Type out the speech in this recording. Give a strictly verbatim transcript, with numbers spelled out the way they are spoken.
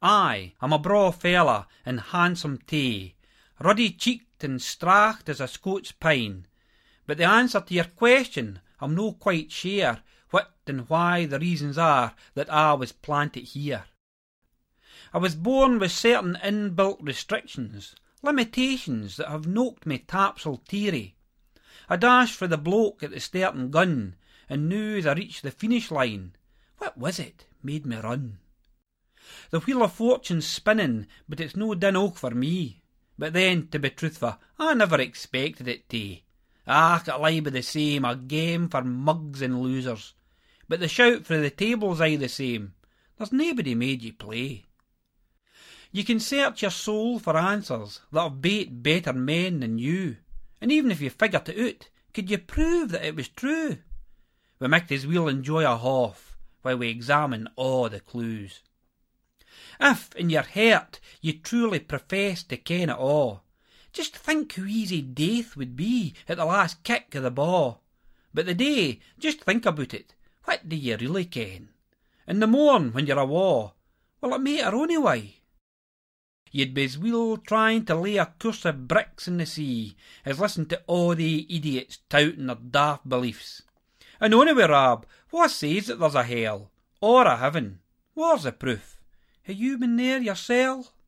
Aye, I'm a braw fella, and handsome too, ruddy-cheeked and stracht as a Scots pine, but the answer to your question, I'm no quite sure what and why the reasons are that I was planted here. I was born with certain inbuilt restrictions, limitations that have knocked me tapsel teary. I dashed for the bloke at the starting gun, and now as I reached the finish line, what was it made me run? The wheel of fortune's spinning, but it's no done oak for me. But then, to be truthful, I never expected it to. Ah, it lie be the same, a game for mugs and losers. But the shout for the table's aye the same. There's nobody made ye play. You can search your soul for answers that have bate better men than you, and even if you figured it out, could you prove that it was true? We might as well enjoy a half while we examine all the clues. If, in your heart, you truly profess to ken it all, just think how easy death would be at the last kick of the ball. But the day, just think about it, what do you really ken? In the morn, when you're awa', will it matter onyway? You'd be as well trying to lay a course of bricks in the sea as listen to all the idiots touting their daft beliefs. And onyway, Rab, wha says that there's a hell, or a heaven? Where's the proof? Have you been there yoursel?